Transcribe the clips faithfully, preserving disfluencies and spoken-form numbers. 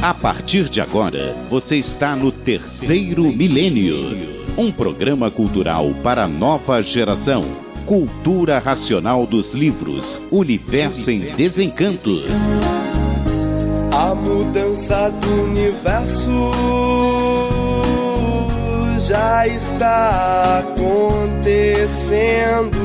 A partir de agora, você está no Terceiro Milênio, um programa cultural para a nova geração. Cultura racional dos livros, Universo em Desencanto. A mudança do universo já está acontecendo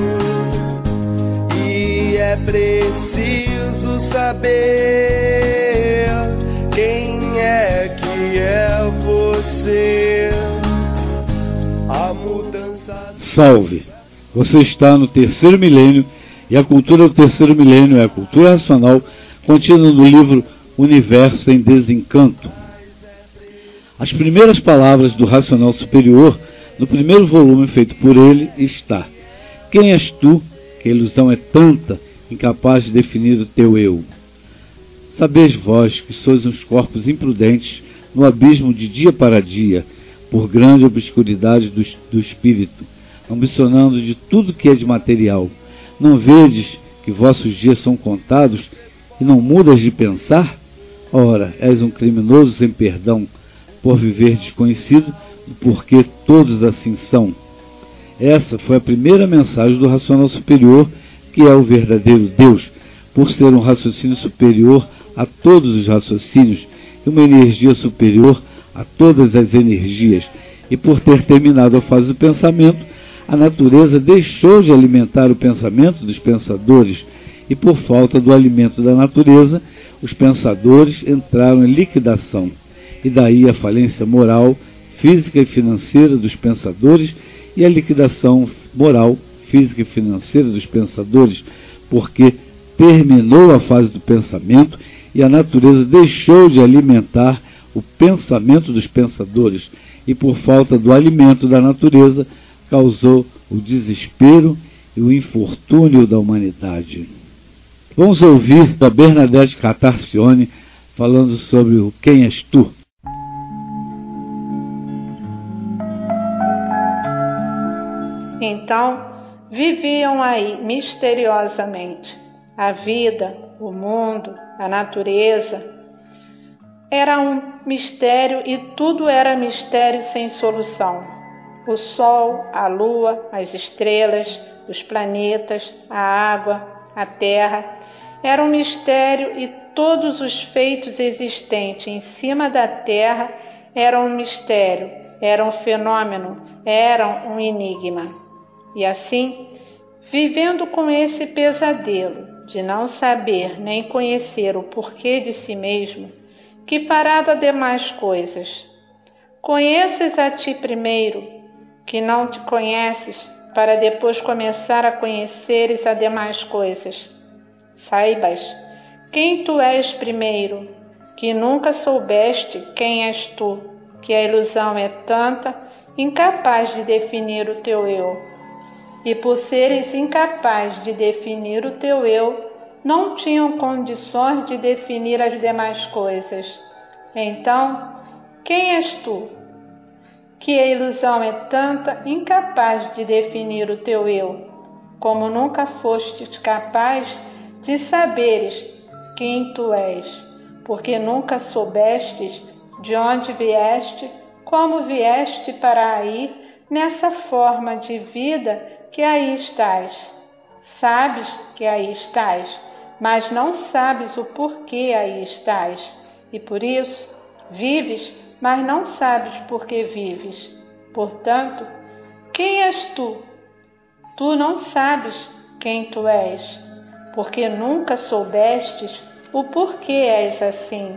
e é preciso saber quem é que é você. A mudança. Salve! Você está no Terceiro Milênio e a cultura do Terceiro Milênio é a cultura racional contida no livro Universo em Desencanto. As primeiras palavras do Racional Superior, no primeiro volume feito por ele, está: quem és tu, que a ilusão é tanta, incapaz de definir o teu eu? Sabeis vós que sois uns corpos imprudentes no abismo de dia para dia, por grande obscuridade do, do espírito, ambicionando de tudo que é de material. Não vedes que vossos dias são contados e não mudas de pensar? Ora, és um criminoso sem perdão, por viver desconhecido do porquê todos assim são. Essa foi a primeira mensagem do Racional Superior, que é o verdadeiro Deus, por ser um raciocínio superior a todos os raciocínios e uma energia superior a todas as energias, e por ter terminado a fase do pensamento, a natureza deixou de alimentar o pensamento dos pensadores, e por falta do alimento da natureza, os pensadores entraram em liquidação, e daí a falência moral, física e financeira dos pensadores e a liquidação moral, física e financeira dos pensadores, porque terminou a fase do pensamento e a natureza deixou de alimentar o pensamento dos pensadores, e por falta do alimento da natureza, causou o desespero e o infortúnio da humanidade. Vamos ouvir a Bernadette Catarcione falando sobre o Quem és tu? Então, viviam aí misteriosamente. A vida, o mundo, a natureza. Era um mistério e tudo era mistério sem solução. O sol, a lua, as estrelas, os planetas, a água, a terra, era um mistério e todos os feitos existentes em cima da terra eram um mistério, eram um fenômeno, eram um enigma. E assim, vivendo com esse pesadelo de não saber nem conhecer o porquê de si mesmo, que fará das demais coisas? Conheces a ti primeiro, que não te conheces, para depois começar a conheceres as demais coisas. Saibas quem tu és primeiro, que nunca soubeste quem és tu, que a ilusão é tanta, incapaz de definir o teu eu. E por seres incapaz de definir o teu eu, não tinham condições de definir as demais coisas. Então, quem és tu? Que a ilusão é tanta, incapaz de definir o teu eu, como nunca fostes capaz de saberes quem tu és, porque nunca soubestes de onde vieste, como vieste para aí, nessa forma de vida que aí estás. Sabes que aí estás, mas não sabes o porquê aí estás, e por isso vives, mas não sabes por que vives. Portanto, quem és tu? Tu não sabes quem tu és, porque nunca soubestes o porquê és assim.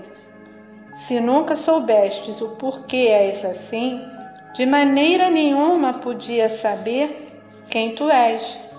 Se nunca soubestes o porquê és assim, de maneira nenhuma podia saber quem tu és.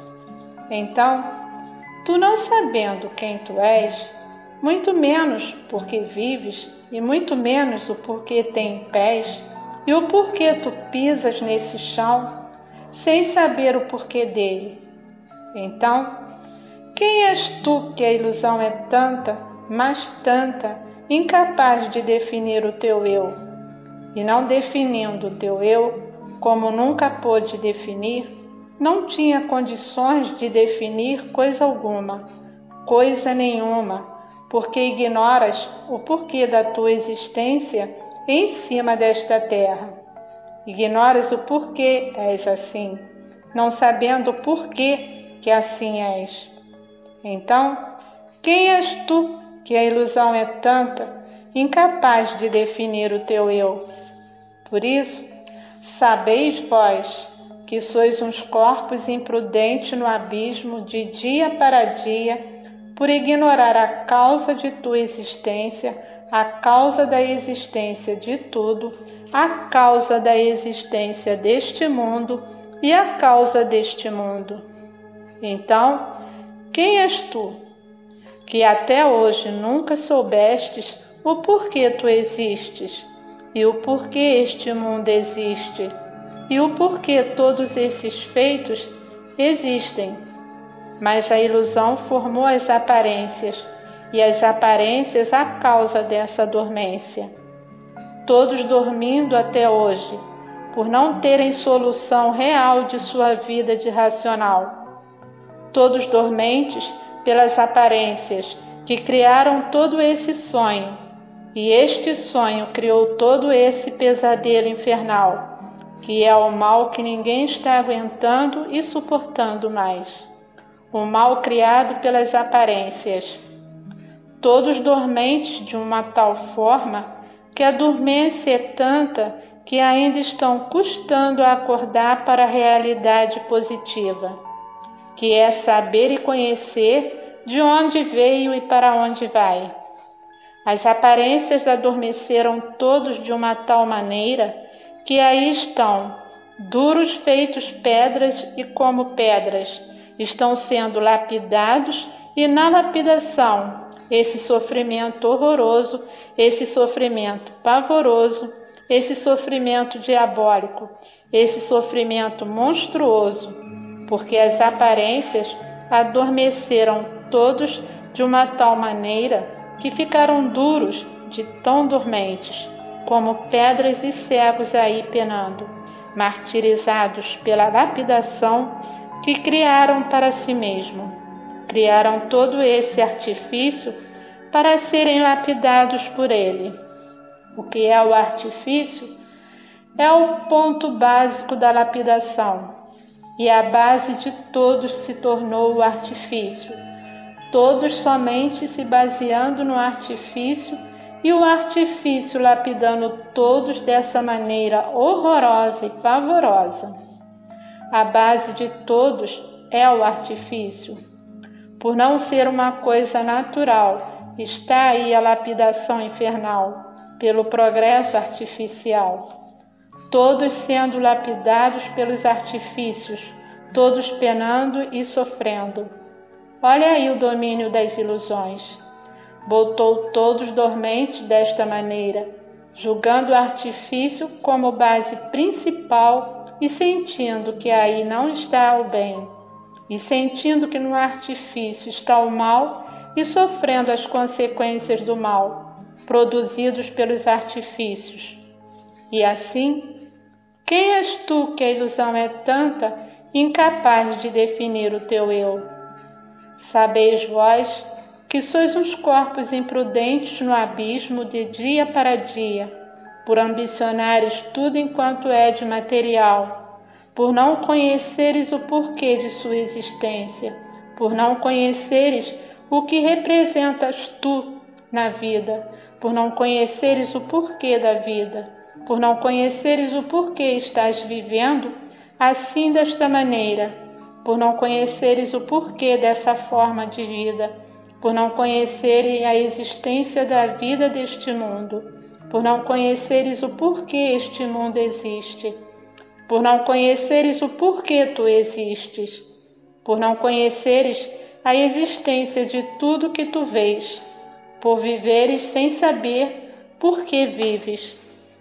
Então, tu não sabendo quem tu és, muito menos porque vives, e muito menos o porquê tem pés, e o porquê tu pisas nesse chão, sem saber o porquê dele. Então, quem és tu que a ilusão é tanta, mas tanta, incapaz de definir o teu eu? E não definindo o teu eu, como nunca pôde definir, não tinha condições de definir coisa alguma, coisa nenhuma, porque ignoras o porquê da tua existência em cima desta terra. Ignoras o porquê és assim, não sabendo o porquê que assim és. Então, quem és tu que a ilusão é tanta, incapaz de definir o teu eu? Por isso, sabeis vós que sois uns corpos imprudentes no abismo de dia para dia, por ignorar a causa de tua existência, a causa da existência de tudo, a causa da existência deste mundo e a causa deste mundo. Então, quem és tu, que até hoje nunca soubestes o porquê tu existes, e o porquê este mundo existe, e o porquê todos esses feitos existem? Mas a ilusão formou as aparências, e as aparências a causa dessa dormência. Todos dormindo até hoje, por não terem solução real de sua vida de racional. Todos dormentes pelas aparências que criaram todo esse sonho, e este sonho criou todo esse pesadelo infernal, que é o mal que ninguém está aguentando e suportando mais. O mal criado pelas aparências. Todos dormentes de uma tal forma que a dormência é tanta que ainda estão custando a acordar para a realidade positiva, que é saber e conhecer de onde veio e para onde vai. As aparências adormeceram todos de uma tal maneira que aí estão, duros feitos pedras, e como pedras, estão sendo lapidados, e na lapidação, esse sofrimento horroroso, esse sofrimento pavoroso, esse sofrimento diabólico, esse sofrimento monstruoso, porque as aparências adormeceram todos de uma tal maneira que ficaram duros de tão dormentes, como pedras e cegos aí penando, martirizados pela lapidação que criaram para si mesmo. Criaram todo esse artifício para serem lapidados por ele. O que é o artifício? É o ponto básico da lapidação, e a base de todos se tornou o artifício, todos somente se baseando no artifício, e o artifício lapidando todos dessa maneira horrorosa e pavorosa. A base de todos é o artifício. Por não ser uma coisa natural, está aí a lapidação infernal, pelo progresso artificial. Todos sendo lapidados pelos artifícios, todos penando e sofrendo. Olha aí o domínio das ilusões. Botou todos dormentes desta maneira, julgando o artifício como base principal e sentindo que aí não está o bem, e sentindo que no artifício está o mal e sofrendo as consequências do mal, produzidos pelos artifícios. E assim, quem és tu que a ilusão é tanta, incapaz de definir o teu eu? Sabeis vós que sois uns corpos imprudentes no abismo de dia para dia, por ambicionares tudo enquanto é de material, por não conheceres o porquê de sua existência, por não conheceres o que representas tu na vida, por não conheceres o porquê da vida, por não conheceres o porquê estás vivendo assim desta maneira, por não conheceres o porquê dessa forma de vida, por não conheceres a existência da vida deste mundo, por não conheceres o porquê este mundo existe, por não conheceres o porquê tu existes, por não conheceres a existência de tudo que tu vês, por viveres sem saber por que vives.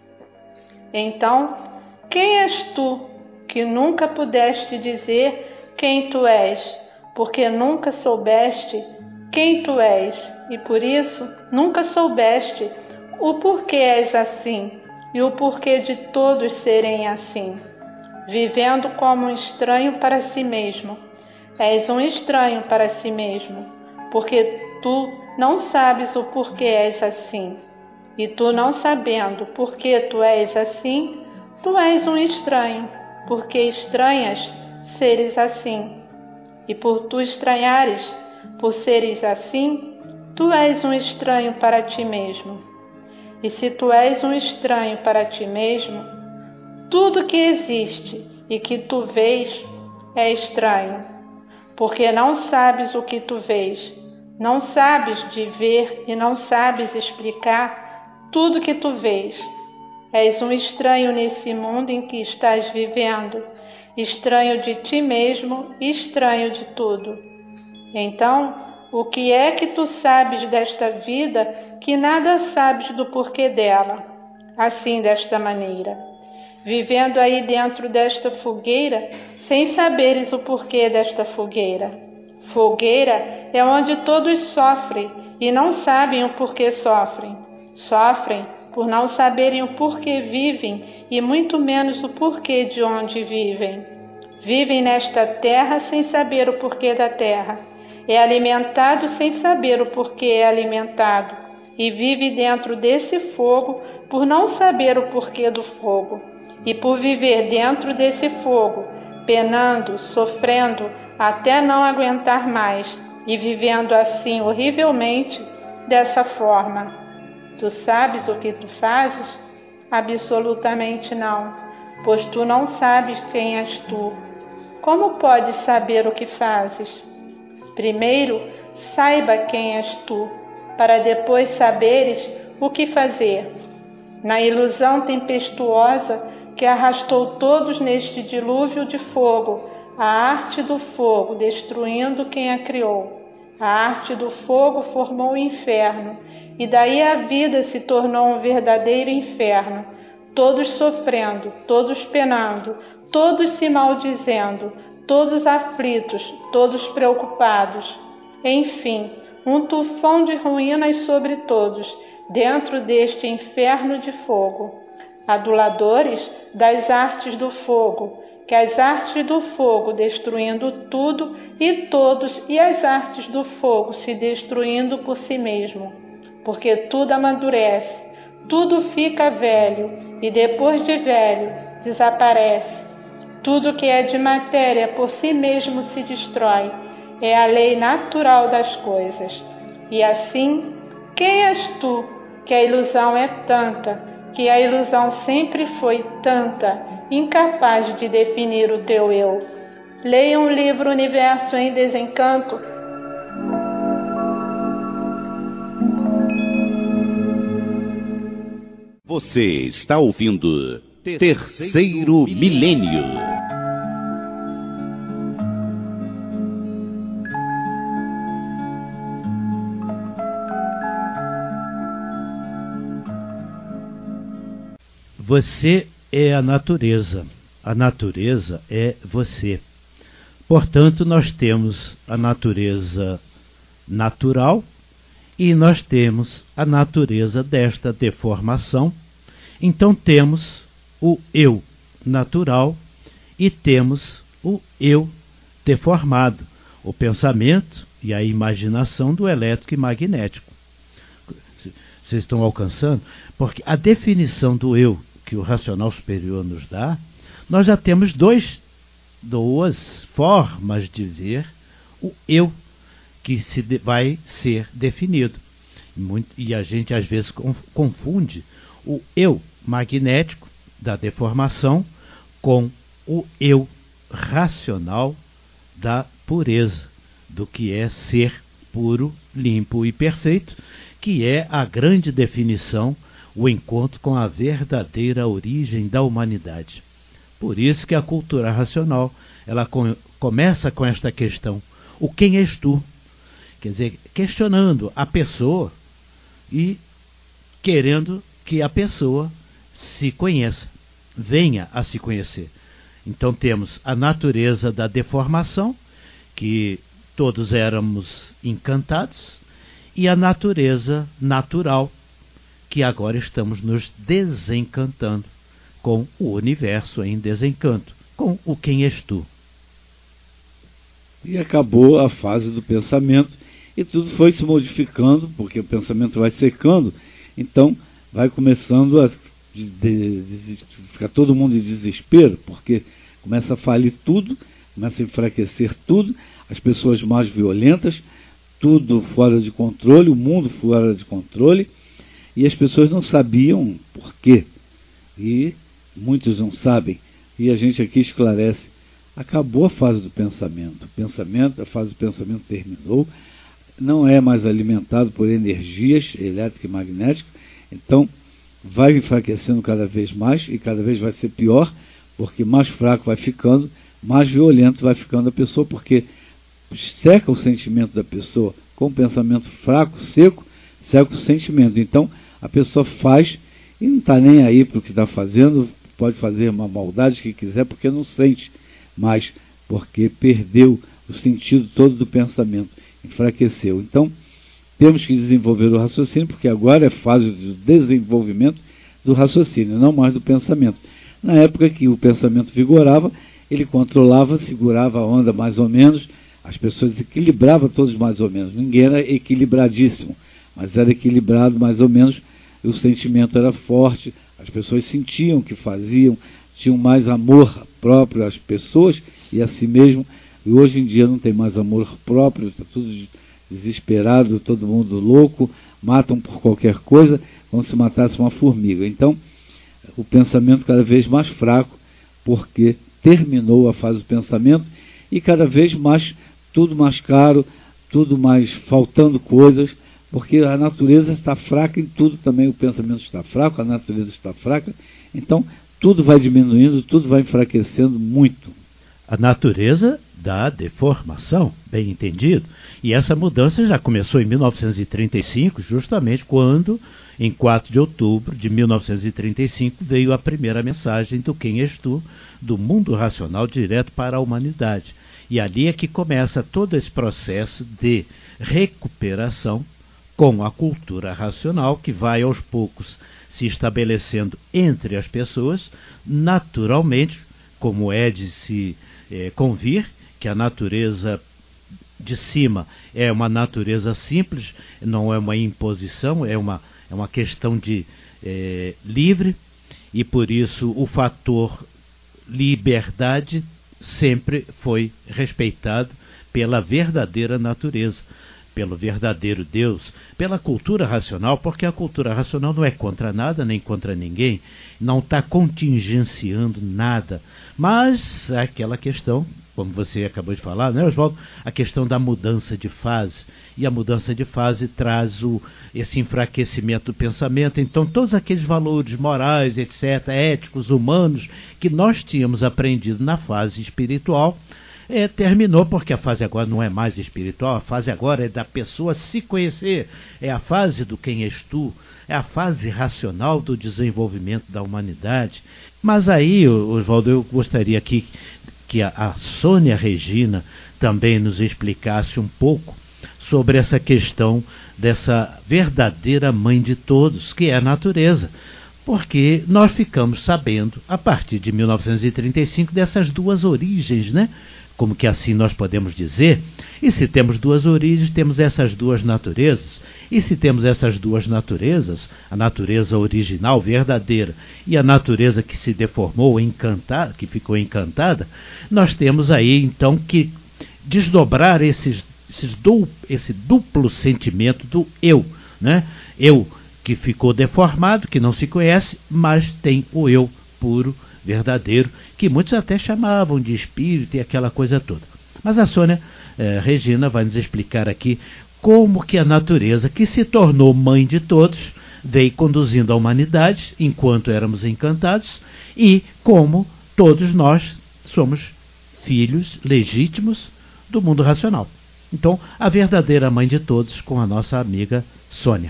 Então, quem és tu que nunca pudeste dizer quem tu és, porque nunca soubeste quem tu és, e por isso nunca soubeste o porquê és assim, e o porquê de todos serem assim, vivendo como um estranho para si mesmo. És um estranho para si mesmo, porque tu não sabes o porquê és assim. E tu, não sabendo por que tu és assim, tu és um estranho, porque estranhas seres assim. E por tu estranhares, por seres assim, tu és um estranho para ti mesmo. E se tu és um estranho para ti mesmo, tudo que existe e que tu vês é estranho, porque não sabes o que tu vês, não sabes de ver e não sabes explicar tudo que tu vês. És um estranho nesse mundo em que estás vivendo, estranho de ti mesmo e estranho de tudo. Então, o que é que tu sabes desta vida que nada sabes do porquê dela? Assim, desta maneira, vivendo aí dentro desta fogueira, sem saberes o porquê desta fogueira. Fogueira é onde todos sofrem e não sabem o porquê sofrem. Sofrem por não saberem o porquê vivem e muito menos o porquê de onde vivem. Vivem nesta terra sem saber o porquê da terra. É alimentado sem saber o porquê é alimentado. E vive dentro desse fogo por não saber o porquê do fogo. E por viver dentro desse fogo, penando, sofrendo, até não aguentar mais, e vivendo assim horrivelmente, dessa forma. Tu sabes o que tu fazes? Absolutamente não, pois tu não sabes quem és tu. Como podes saber o que fazes? Primeiro, saiba quem és tu, para depois saberes o que fazer. Na ilusão tempestuosa que arrastou todos neste dilúvio de fogo, a arte do fogo destruindo quem a criou. A arte do fogo formou o inferno, e daí a vida se tornou um verdadeiro inferno, todos sofrendo, todos penando, todos se maldizendo, todos aflitos, todos preocupados. Enfim, um tufão de ruínas sobre todos, dentro deste inferno de fogo. Aduladores das artes do fogo, que as artes do fogo destruindo tudo e todos, e as artes do fogo se destruindo por si mesmo. Porque tudo amadurece, tudo fica velho, e depois de velho, desaparece. Tudo que é de matéria por si mesmo se destrói. É a lei natural das coisas. E assim, quem és tu, que a ilusão é tanta, que a ilusão sempre foi tanta, incapaz de definir o teu eu? Leia um livro Universo em Desencanto. Você está ouvindo Terceiro Milênio. Você é a natureza, a natureza é você. Portanto, nós temos a natureza natural e nós temos a natureza desta deformação. Então temos o eu natural e temos o eu deformado, o pensamento e a imaginação do elétrico e magnético. Vocês estão alcançando? Porque a definição do eu que o racional superior nos dá, nós já temos dois, duas formas de ver o eu que se de, vai ser definido. Muito, e a gente às vezes confunde o eu magnético da deformação com o eu racional da pureza, do que é ser puro, limpo e perfeito, que é a grande definição, o encontro com a verdadeira origem da humanidade. Por isso que a cultura racional, ela com, começa com esta questão: o quem és tu? Quer dizer, questionando a pessoa e querendo que a pessoa se conheça, venha a se conhecer. Então temos a natureza da deformação, que todos éramos encantados, e a natureza natural, que agora estamos nos desencantando com o universo em desencanto, com o quem és tu. E acabou a fase do pensamento, e tudo foi se modificando, porque o pensamento vai secando, então vai começando a de, de, de, ficar todo mundo em desespero, porque começa a falir tudo, começa a enfraquecer tudo, as pessoas mais violentas, tudo fora de controle, o mundo fora de controle, e as pessoas não sabiam por quê, e muitos não sabem, e a gente aqui esclarece. Acabou a fase do pensamento, o pensamento, a fase do pensamento terminou, não é mais alimentado por energias elétricas e magnéticas, então vai enfraquecendo cada vez mais e cada vez vai ser pior, porque mais fraco vai ficando, mais violento vai ficando a pessoa, porque seca o sentimento da pessoa. Com o pensamento fraco, seco, seca o sentimento. Então a pessoa faz e não está nem aí para o que está fazendo, pode fazer uma maldade que quiser, porque não sente mais, porque perdeu o sentido todo do pensamento, enfraqueceu. Então temos que desenvolver o raciocínio, porque agora é fase do desenvolvimento do raciocínio, não mais do pensamento. Na época que o pensamento vigorava, ele controlava, segurava a onda mais ou menos, as pessoas equilibravam todos mais ou menos. Ninguém era equilibradíssimo, mas era equilibrado mais ou menos, e o sentimento era forte, as pessoas sentiam o que faziam, tinham mais amor próprio às pessoas e a si mesmo, e hoje em dia não tem mais amor próprio, está tudo desesperado, todo mundo louco, matam por qualquer coisa, como se matasse uma formiga. Então, o pensamento cada vez mais fraco, porque terminou a fase do pensamento, e cada vez mais, tudo mais caro, tudo mais faltando coisas, porque a natureza está fraca em tudo também, o pensamento está fraco, a natureza está fraca, então tudo vai diminuindo, tudo vai enfraquecendo muito. A natureza da deformação, bem entendido. E essa mudança já começou em mil novecentos e trinta e cinco, justamente quando, em quatro de outubro de mil novecentos e trinta e cinco, veio a primeira mensagem do Quem És Tu, do mundo racional direto para a humanidade. E ali é que começa todo esse processo de recuperação com a cultura racional, que vai aos poucos se estabelecendo entre as pessoas, naturalmente, como é de se é, convir, que a natureza de cima é uma natureza simples, não é uma imposição, é uma, é uma questão de é, livre, e por isso o fator liberdade sempre foi respeitado pela verdadeira natureza, pelo verdadeiro Deus, pela cultura racional, porque a cultura racional não é contra nada, nem contra ninguém, não está contingenciando nada, mas é aquela questão, como você acabou de falar, né, Oswaldo? A questão da mudança de fase, e a mudança de fase traz o, esse enfraquecimento do pensamento, então todos aqueles valores morais, etcétera, éticos, humanos, que nós tínhamos aprendido na fase espiritual, É, terminou, porque a fase agora não é mais espiritual, a fase agora é da pessoa se conhecer, é a fase do quem és tu, é a fase racional do desenvolvimento da humanidade. Mas aí, Oswaldo, eu gostaria aqui que a, a Sônia Regina também nos explicasse um pouco sobre essa questão dessa verdadeira mãe de todos, que é a natureza. Porque nós ficamos sabendo, a partir de mil novecentos e trinta e cinco, dessas duas origens, né? Como que assim nós podemos dizer? E se temos duas origens, temos essas duas naturezas. E se temos essas duas naturezas, a natureza original, verdadeira, e a natureza que se deformou, encantada, que ficou encantada, nós temos aí então que desdobrar esses, esses du, esse duplo sentimento do eu, né? Eu que ficou deformado, que não se conhece, mas tem o eu puro, verdadeiro, que muitos até chamavam de espírito e aquela coisa toda. Mas a Sônia eh, Regina vai nos explicar aqui como que a natureza, que se tornou mãe de todos, veio conduzindo a humanidade enquanto éramos encantados, e como todos nós somos filhos legítimos do mundo racional. Então, a verdadeira mãe de todos, com a nossa amiga Sônia.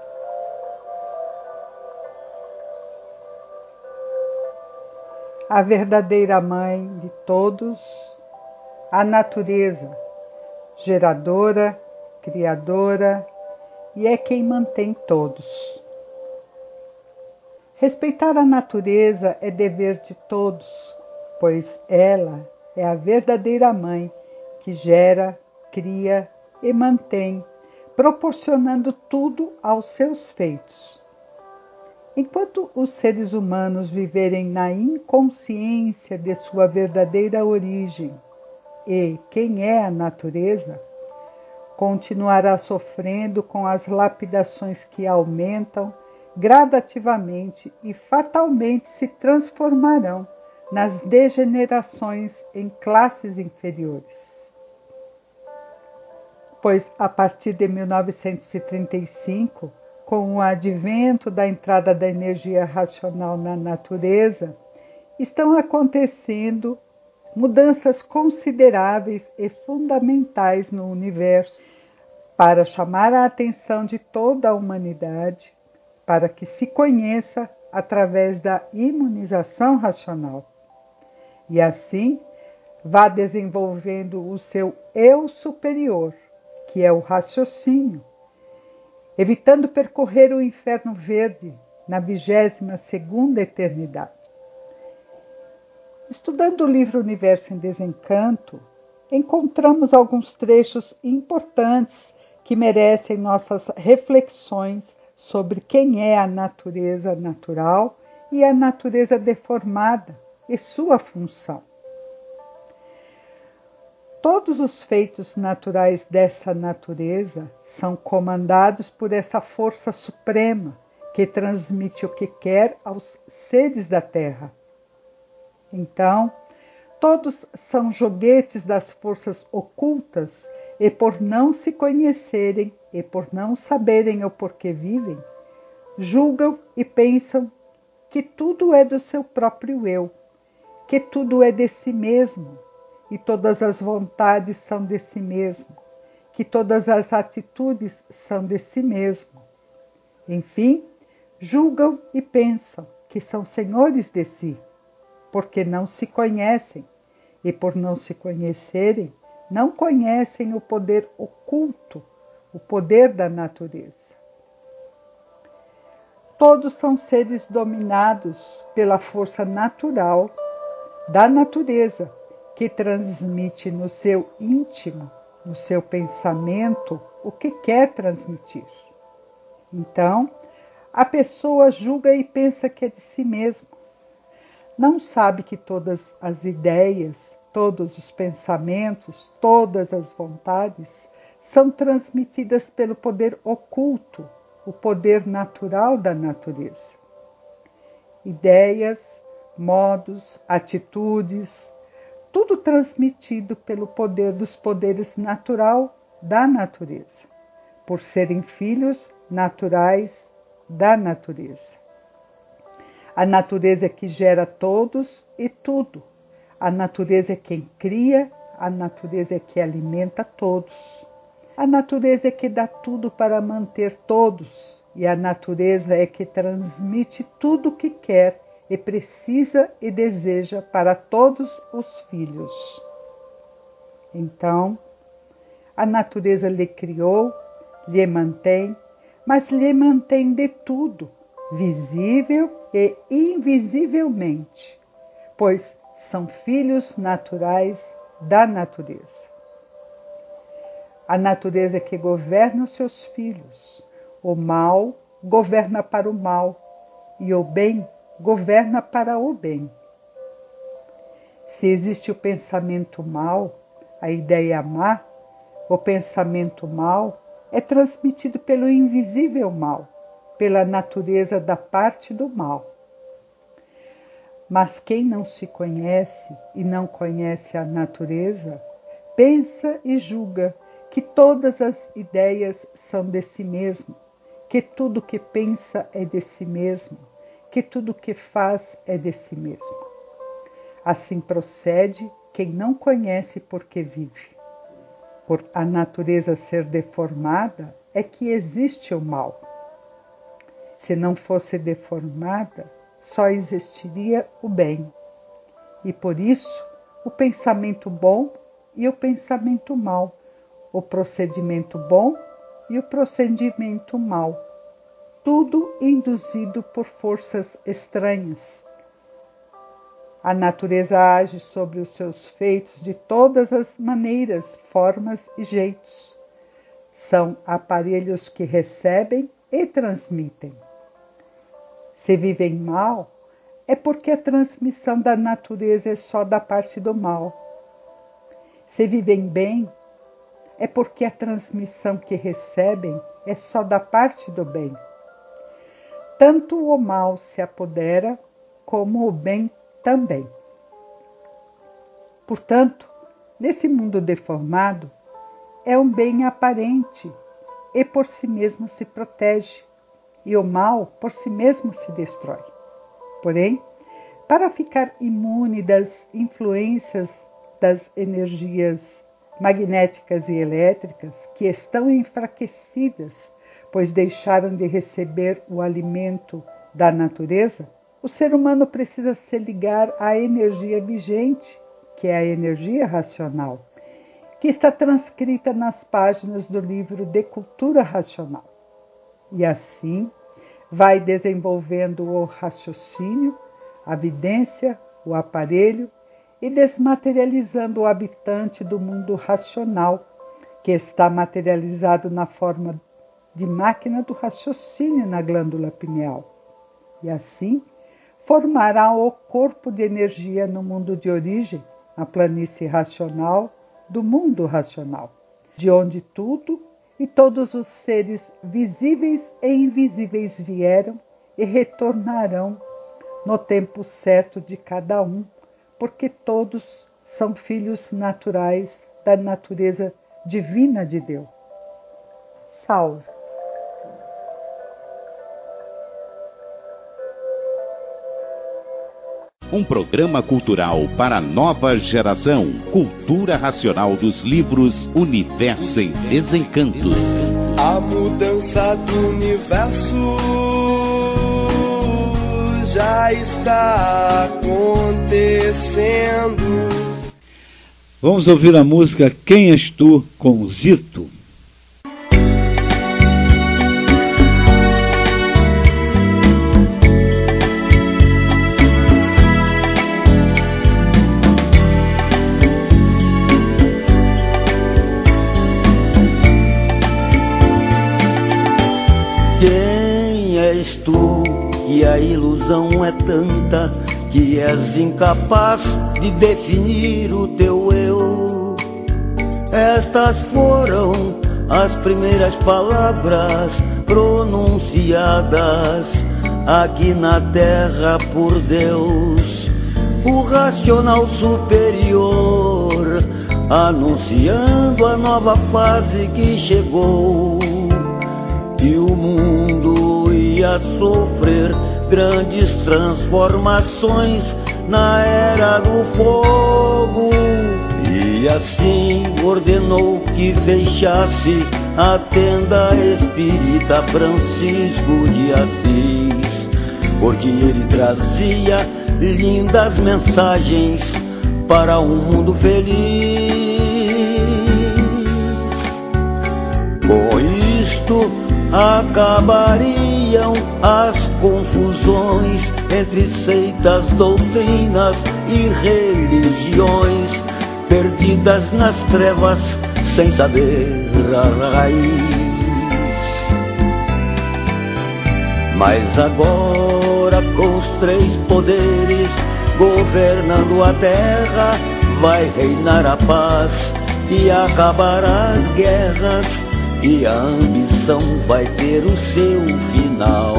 A verdadeira mãe de todos, a natureza, geradora, criadora, e é quem mantém todos. Respeitar a natureza é dever de todos, pois ela é a verdadeira mãe que gera, cria e mantém proporcionando tudo aos seus feitos. Enquanto os seres humanos viverem na inconsciência de sua verdadeira origem e quem é a natureza, continuará sofrendo com as lapidações que aumentam gradativamente e fatalmente se transformarão nas degenerações em classes inferiores. Pois, a partir de mil novecentos e trinta e cinco, com o advento da entrada da energia racional na natureza, estão acontecendo mudanças consideráveis e fundamentais no universo para chamar a atenção de toda a humanidade, para que se conheça através da imunização racional. E assim, vá desenvolvendo o seu eu superior, que é o raciocínio, evitando percorrer o inferno verde na vigésima segunda eternidade. Estudando o livro Universo em Desencanto, encontramos alguns trechos importantes que merecem nossas reflexões sobre quem é a natureza natural e a natureza deformada e sua função. Todos os feitos naturais dessa natureza são comandados por essa força suprema que transmite o que quer aos seres da Terra. Então, todos são joguetes das forças ocultas e por não se conhecerem e por não saberem o porquê vivem, julgam e pensam que tudo é do seu próprio eu, que tudo é de si mesmo e todas as vontades são de si mesmo, que todas as atitudes são de si mesmo. Enfim, julgam e pensam que são senhores de si, porque não se conhecem, e por não se conhecerem, não conhecem o poder oculto, o poder da natureza. Todos são seres dominados pela força natural da natureza, que transmite no seu íntimo, no seu pensamento, o que quer transmitir. Então, a pessoa julga e pensa que é de si mesmo. Não sabe que todas as ideias, todos os pensamentos, todas as vontades são transmitidas pelo poder oculto, o poder natural da natureza. Ideias, modos, atitudes, tudo transmitido pelo poder dos poderes natural da natureza, por serem filhos naturais da natureza. A natureza é que gera todos e tudo. A natureza é quem cria, a natureza é que alimenta todos. A natureza é que dá tudo para manter todos, e a natureza é que transmite tudo o que quer e precisa e deseja para todos os filhos. Então, a natureza lhe criou, lhe mantém, mas lhe mantém de tudo, visível e invisivelmente, pois são filhos naturais da natureza. A natureza que governa os seus filhos. O mal governa para o mal e o bem governa para o bem. Se existe o pensamento mal, a ideia má, o pensamento mal é transmitido pelo invisível mal, pela natureza da parte do mal. Mas quem não se conhece e não conhece a natureza, pensa e julga que todas as ideias são de si mesmo, que tudo que pensa é de si mesmo, que tudo que faz é de si mesmo. Assim procede quem não conhece porque vive. Por a natureza ser deformada, é que existe o mal. Se não fosse deformada, só existiria o bem. E por isso, o pensamento bom e o pensamento mau, o procedimento bom e o procedimento mau, tudo induzido por forças estranhas. A natureza age sobre os seus feitos de todas as maneiras, formas e jeitos. são aparelhos que recebem e transmitem. Se vivem mal, é porque a transmissão da natureza é só da parte do mal. Se vivem bem, é porque a transmissão que recebem é só da parte do bem. Tanto o mal se apodera, como o bem também. Portanto, nesse mundo deformado, é um bem aparente e por si mesmo se protege, e o mal por si mesmo se destrói. Porém, para ficar imune das influências das energias magnéticas e elétricas que estão enfraquecidas, pois deixaram de receber o alimento da natureza, o ser humano precisa se ligar à energia vigente, que é a energia racional, que está transcrita nas páginas do livro de Cultura Racional. E assim, vai desenvolvendo o raciocínio, a vidência, o aparelho e desmaterializando o habitante do mundo racional, que está materializado na forma de máquina do raciocínio na glândula pineal. E assim, formará o corpo de energia no mundo de origem, na planície racional do mundo racional, de onde tudo e todos os seres visíveis e invisíveis vieram e retornarão no tempo certo de cada um, porque todos são filhos naturais da natureza divina de Deus. Salve! Um programa cultural para a nova geração. Cultura racional dos livros Universo em Desencanto. A mudança do universo já está acontecendo. Vamos ouvir a música Quem És Tu, com Zito. Que a ilusão é tanta que és incapaz de definir o teu eu. Estas foram as primeiras palavras pronunciadas aqui na terra por Deus, o racional superior, anunciando a nova fase que chegou. E o mundo ia sofrer grandes transformações na era do fogo. E assim ordenou que fechasse a tenda espírita Francisco de Assis, porque ele trazia lindas mensagens para um mundo feliz. Com isto acabariam as confusões entre seitas, doutrinas e religiões, perdidas nas trevas sem saber a raiz. Mas agora, com os três poderes governando a terra, vai reinar a paz e acabar as guerras, e a ambição vai ter o seu final.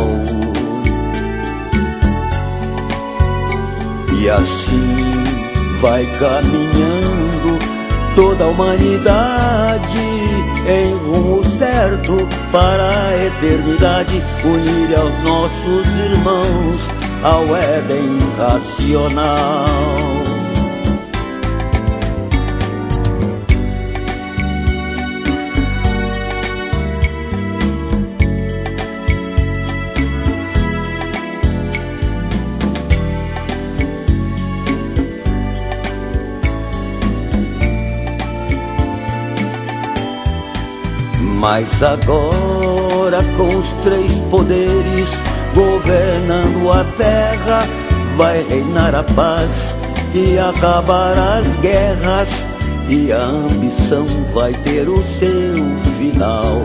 E assim vai caminhando toda a humanidade em rumo certo para a eternidade, unir aos nossos irmãos ao Éden racional. Mas agora, com os três poderes governando a terra, vai reinar a paz e acabar as guerras, e a ambição vai ter o seu final.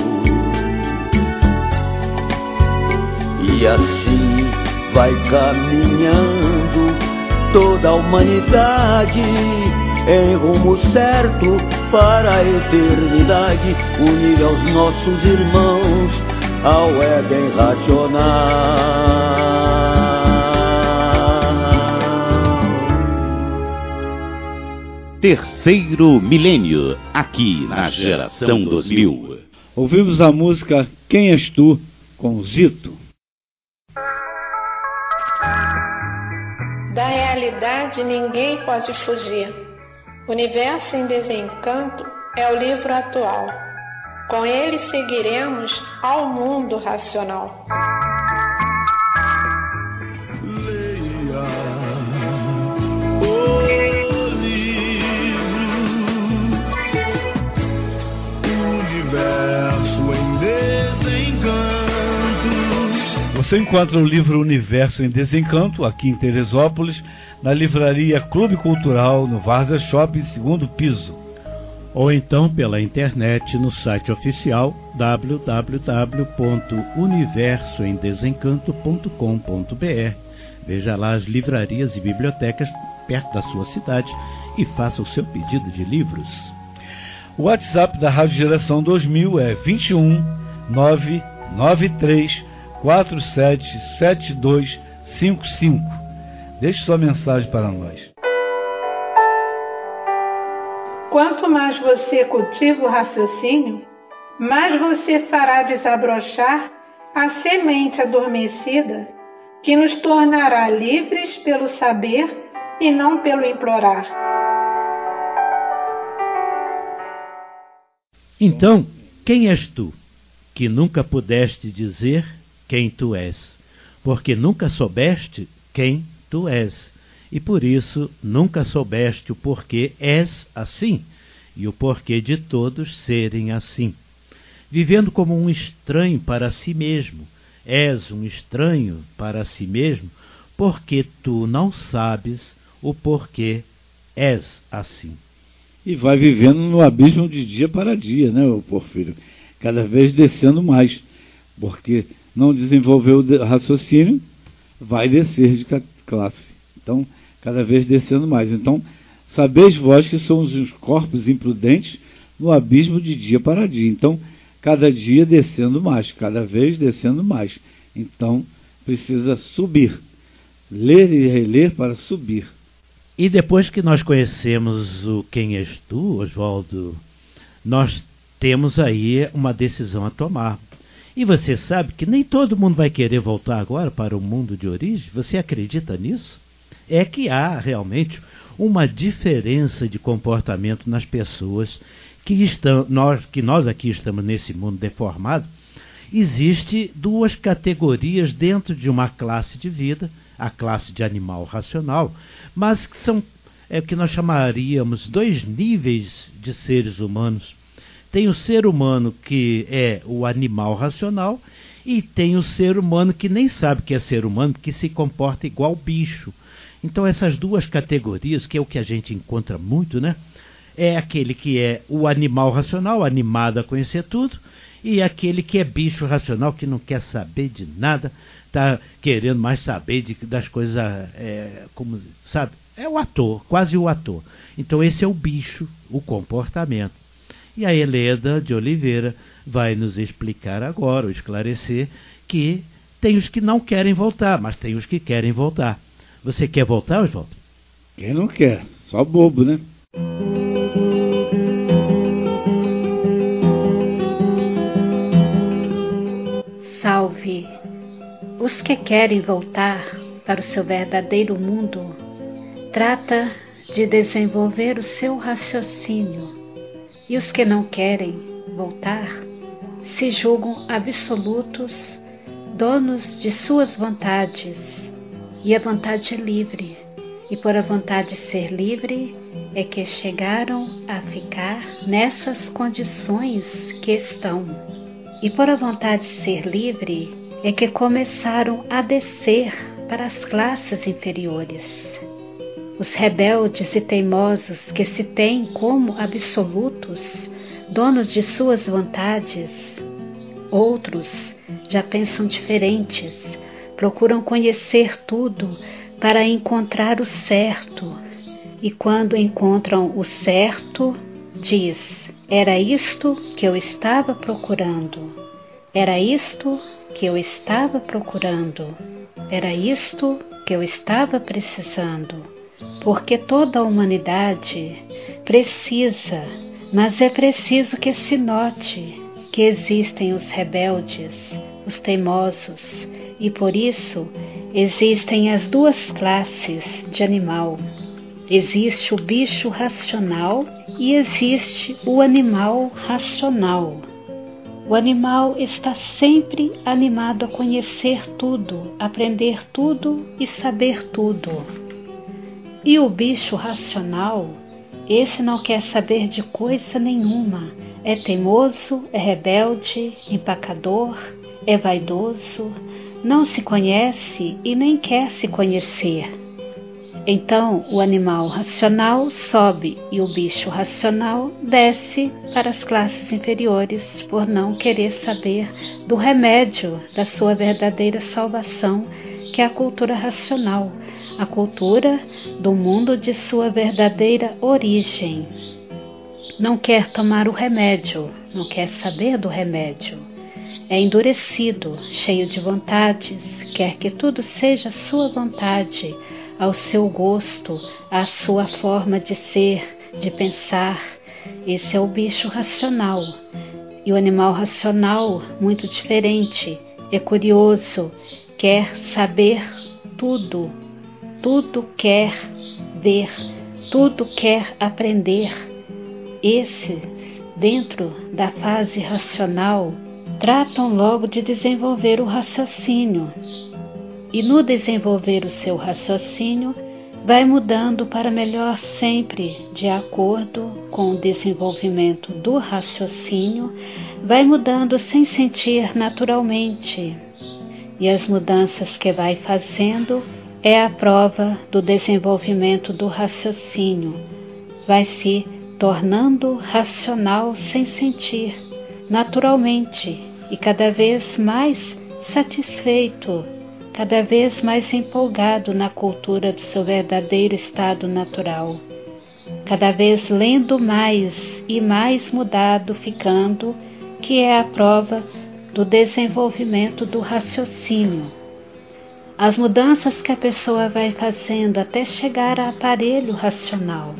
E assim vai caminhando toda a humanidade em rumo certo para a eternidade, unir aos nossos irmãos ao Éden racional. Terceiro milênio, aqui na Geração dois mil. Ouvimos a música Quem És Tu, com Zito. Da realidade ninguém pode fugir. Universo em Desencanto é o livro atual. Com ele seguiremos ao mundo racional. Leia o livro Universo em Desencanto. Você encontra o livro Universo em Desencanto, aqui em Teresópolis, na livraria Clube Cultural, no Várzea Shopping, segundo piso. Ou então pela internet no site oficial w w w ponto universo em desencanto ponto com ponto b r. Veja lá as livrarias e bibliotecas perto da sua cidade e faça o seu pedido de livros. O WhatsApp da Rádio Geração dois mil é vinte e um, nove nove três, quatro sete sete dois cinco cinco. Deixe sua mensagem para nós. Quanto mais você cultiva o raciocínio, mais você fará desabrochar a semente adormecida que nos tornará livres pelo saber e não pelo implorar. Então, quem és tu, que nunca pudeste dizer quem tu és, porque nunca soubeste quem tu és, e por isso nunca soubeste o porquê és assim, e o porquê de todos serem assim. Vivendo como um estranho para si mesmo, és um estranho para si mesmo, porque tu não sabes o porquê és assim. E vai vivendo no abismo de dia para dia, né, o Porfírio? Cada vez descendo mais, porque não desenvolveu o raciocínio, vai descer de classe. Então, cada vez descendo mais. Então, sabeis vós que somos uns corpos imprudentes no abismo de dia para dia. Então, cada dia descendo mais, cada vez descendo mais. Então, precisa subir. Ler e reler para subir. E depois que nós conhecemos o Quem És Tu, Oswaldo, nós temos aí uma decisão a tomar. E você sabe que nem todo mundo vai querer voltar agora para o mundo de origem? Você acredita nisso? É que há realmente uma diferença de comportamento nas pessoas que, estão, nós, que nós aqui estamos nesse mundo deformado. Existe duas categorias dentro de uma classe de vida, a classe de animal racional, mas que são é, o que nós chamaríamos dois níveis de seres humanos. Tem o ser humano que é o animal racional e tem o ser humano que nem sabe que é ser humano, que se comporta igual bicho. Então essas duas categorias, que é o que a gente encontra muito, né? É aquele que é o animal racional, animado a conhecer tudo, e aquele que é bicho racional, que não quer saber de nada, está querendo mais saber de, das coisas, é, como, sabe? É o ator, quase o ator. Então esse é o bicho, o comportamento. E a Helena de Oliveira vai nos explicar agora, ou esclarecer, que tem os que não querem voltar, mas tem os que querem voltar. Você quer voltar, Oswaldo? Quem não quer? Só bobo, né? Salve os que querem voltar para o seu verdadeiro mundo. Trata de desenvolver o seu raciocínio. E os que não querem voltar se julgam absolutos, donos de suas vontades. E a vontade é livre, e por a vontade ser livre é que chegaram a ficar nessas condições que estão. E por a vontade ser livre é que começaram a descer para as classes inferiores. os rebeldes e teimosos que se têm como absolutos, donos de suas vontades. Outros já pensam diferentes, procuram conhecer tudo para encontrar o certo, e quando encontram o certo, diz: era isto que eu estava procurando, era isto que eu estava procurando, era isto que eu estava precisando. Porque toda a humanidade precisa, mas é preciso que se note que existem os rebeldes, os teimosos, e por isso existem as duas classes de animal. Existe o bicho racional e existe o animal racional. O animal está sempre animado a conhecer tudo, aprender tudo e saber tudo. E o bicho racional, esse não quer saber de coisa nenhuma. É teimoso, é rebelde, empacador, é vaidoso, não se conhece e nem quer se conhecer. Então o animal racional sobe e o bicho racional desce para as classes inferiores por não querer saber do remédio da sua verdadeira salvação, que é a cultura racional, a cultura do mundo de sua verdadeira origem. Não quer tomar o remédio, não quer saber do remédio. É endurecido, cheio de vontades, quer que tudo seja sua vontade, ao seu gosto, à sua forma de ser, de pensar. Esse é o bicho racional. E o animal racional, muito diferente, é curioso, quer saber tudo, tudo quer ver, tudo quer aprender. Esses, dentro da fase racional, tratam logo de desenvolver o raciocínio. E no desenvolver o seu raciocínio, vai mudando para melhor sempre, de acordo com o desenvolvimento do raciocínio, vai mudando sem sentir naturalmente. E as mudanças que vai fazendo é a prova do desenvolvimento do raciocínio. Vai se tornando racional sem sentir, naturalmente, e cada vez mais satisfeito, cada vez mais empolgado na cultura do seu verdadeiro estado natural, cada vez lendo mais e mais mudado ficando, que é a prova do desenvolvimento do raciocínio. As mudanças que a pessoa vai fazendo até chegar a aparelho racional,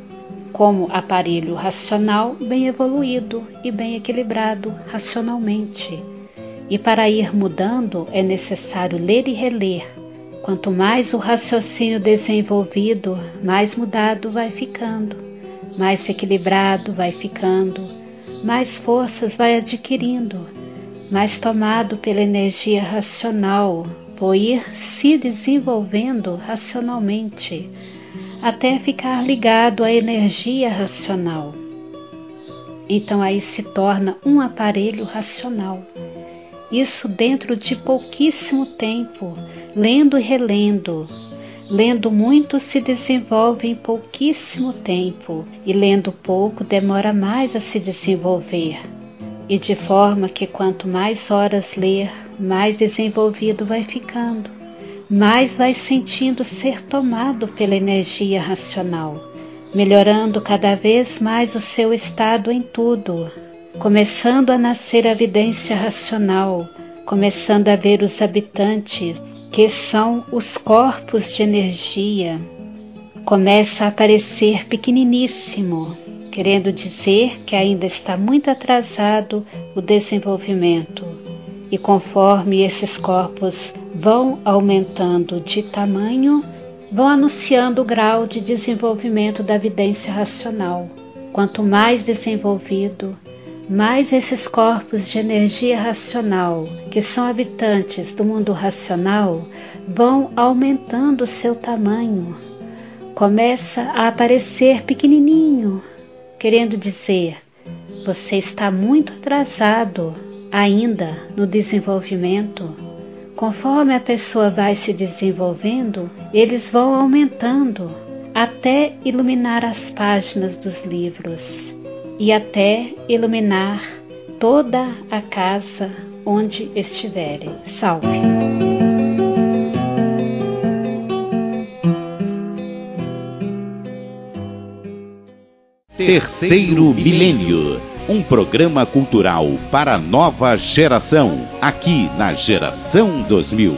como aparelho racional bem evoluído e bem equilibrado racionalmente. E para ir mudando é necessário ler e reler. Quanto mais o raciocínio desenvolvido, mais mudado vai ficando, mais equilibrado vai ficando, mais forças vai adquirindo, mais tomado pela energia racional, por ir se desenvolvendo racionalmente, até ficar ligado à energia racional. Então aí se torna um aparelho racional. Isso dentro de pouquíssimo tempo, lendo e relendo. Lendo muito se desenvolve em pouquíssimo tempo, e lendo pouco demora mais a se desenvolver. E de forma que quanto mais horas ler, mais desenvolvido vai ficando, mais vai sentindo ser tomado pela energia racional, melhorando cada vez mais o seu estado em tudo, começando a nascer a evidência racional, começando a ver os habitantes, que são os corpos de energia. Começa a aparecer pequeniníssimo, querendo dizer que ainda está muito atrasado o desenvolvimento. E conforme esses corpos vão aumentando de tamanho, vão anunciando o grau de desenvolvimento da evidência racional. Quanto mais desenvolvido, mais esses corpos de energia racional, que são habitantes do mundo racional, vão aumentando seu tamanho. Começa a aparecer pequenininho, querendo dizer, você está muito atrasado ainda no desenvolvimento. Conforme a pessoa vai se desenvolvendo, eles vão aumentando, até iluminar as páginas dos livros e até iluminar toda a casa onde estiverem. Salve! Terceiro Milênio, um programa cultural para a nova geração, aqui na Geração dois mil.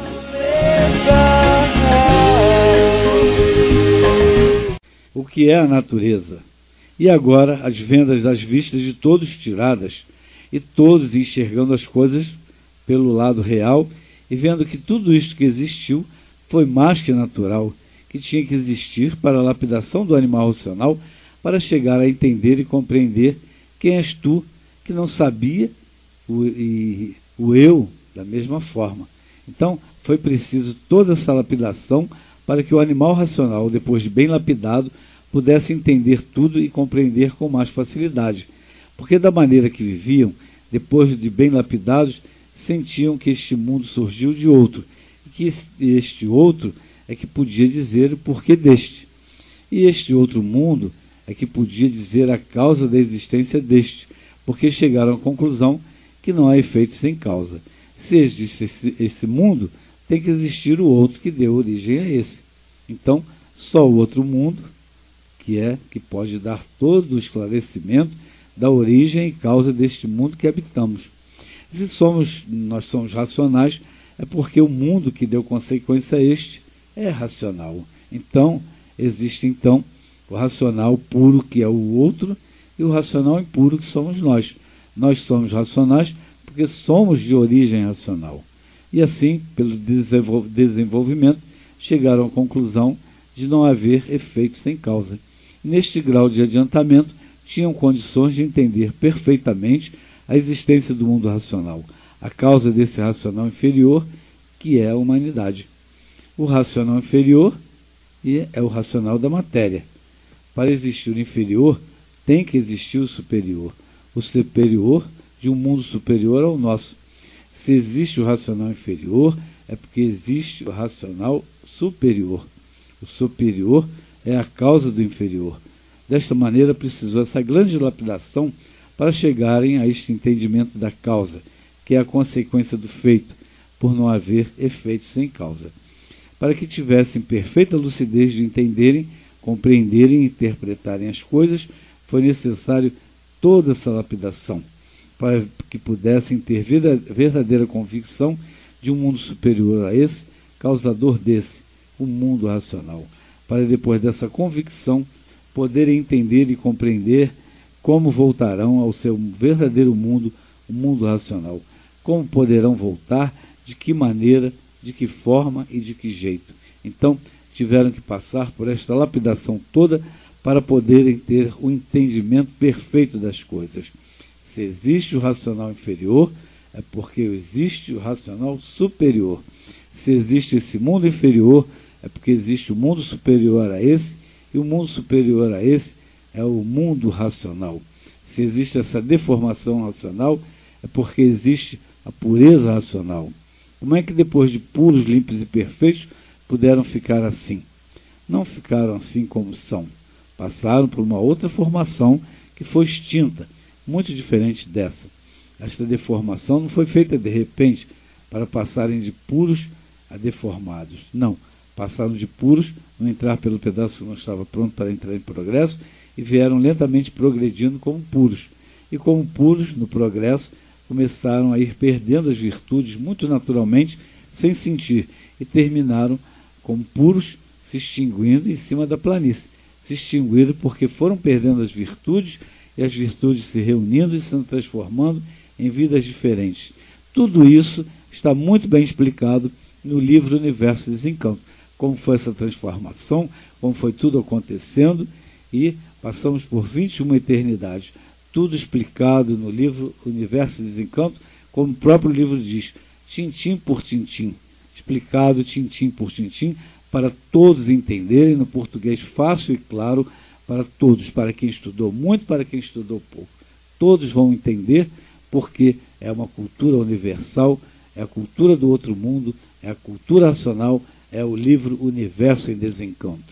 O que é a natureza? E agora as vendas das vistas de todos tiradas, e todos enxergando as coisas pelo lado real, e vendo que tudo isto que existiu foi mais que natural, que tinha que existir para a lapidação do animal racional, para chegar a entender e compreender quem és tu, que não sabia, o, e o eu da mesma forma. Então, foi preciso toda essa lapidação para que o animal racional, depois de bem lapidado, pudesse entender tudo e compreender com mais facilidade. Porque da maneira que viviam, depois de bem lapidados, sentiam que este mundo surgiu de outro, e que este outro é que podia dizer o porquê deste. E este outro mundo é que podia dizer a causa da existência deste, porque chegaram à conclusão que não há efeito sem causa. Se existe esse, esse mundo, tem que existir o outro que deu origem a esse. Então, só o outro mundo, que é que pode dar todo o esclarecimento da origem e causa deste mundo que habitamos. Se somos, nós somos racionais, é porque o mundo que deu consequência a este é racional. Então, existe então o racional puro, que é o outro, e o racional impuro, que somos nós. Nós somos racionais porque somos de origem racional. E assim, pelo desenvolvimento, chegaram à conclusão de não haver efeito sem causa. Neste grau de adiantamento, tinham condições de entender perfeitamente a existência do mundo racional, a causa desse racional inferior, que é a humanidade. O racional inferior é o racional da matéria. Para existir o inferior, tem que existir o superior. O superior de um mundo superior ao nosso. Se existe o racional inferior, é porque existe o racional superior. O superior é a causa do inferior. Desta maneira, precisou essa grande lapidação para chegarem a este entendimento da causa, que é a consequência do feito, por não haver efeito sem causa. Para que tivessem perfeita lucidez de entenderem, compreenderem e interpretarem as coisas, foi necessário toda essa lapidação, para que pudessem ter verdadeira convicção de um mundo superior a esse, causador desse, o mundo racional, para depois dessa convicção poderem entender e compreender como voltarão ao seu verdadeiro mundo, o mundo racional, como poderão voltar, de que maneira, de que forma e de que jeito. Então, tiveram que passar por esta lapidação toda para poderem ter o entendimento perfeito das coisas. Se existe o racional inferior, é porque existe o racional superior. Se existe esse mundo inferior, é porque existe o mundo superior a esse, e o mundo superior a esse é o mundo racional. Se existe essa deformação racional, é porque existe a pureza racional. Como é que depois de puros, limpos e perfeitos, puderam ficar assim? Não ficaram assim como são. Passaram por uma outra formação que foi extinta, muito diferente dessa. Esta deformação não foi feita de repente para passarem de puros a deformados. Não, passaram de puros, não entrar pelo pedaço que não estava pronto para entrar em progresso, e vieram lentamente progredindo como puros. E como puros, no progresso, começaram a ir perdendo as virtudes muito naturalmente, sem sentir, e terminaram como puros, se extinguindo em cima da planície. Se extinguiram porque foram perdendo as virtudes, e as virtudes se reunindo e se transformando em vidas diferentes. Tudo isso está muito bem explicado no livro Universo e Desencanto. Como foi essa transformação, como foi tudo acontecendo, e passamos por vinte e uma eternidades. Tudo explicado no livro Universo e Desencanto, como o próprio livro diz, tintim por tintim, explicado tintim por tintim, para todos entenderem no português fácil e claro, para todos, para quem estudou muito, para quem estudou pouco. Todos vão entender, porque é uma cultura universal, é a cultura do outro mundo, é a cultura racional, é o livro Universo em Desencanto.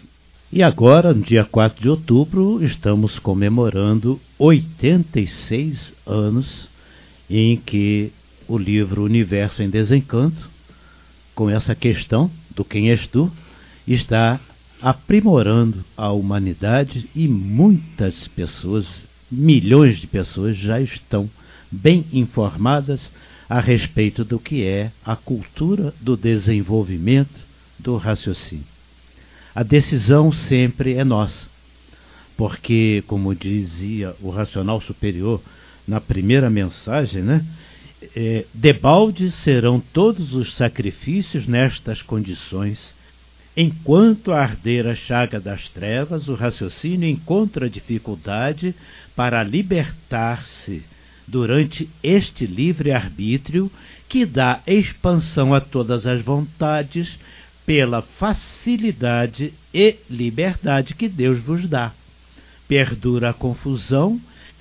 E agora, no dia quatro de outubro, estamos comemorando oitenta e seis anos em que o livro Universo em Desencanto, com essa questão do quem és tu, está aprimorando a humanidade, e muitas pessoas, milhões de pessoas, já estão bem informadas a respeito do que é a cultura do desenvolvimento do raciocínio. A decisão sempre é nossa, porque, como dizia o Racional Superior na primeira mensagem, né, é, debalde serão todos os sacrifícios nestas condições. Enquanto arder a chaga das trevas, o raciocínio encontra dificuldade para libertar-se durante este livre-arbítrio que dá expansão a todas as vontades pela facilidade e liberdade que Deus vos dá. Perdura a confusão,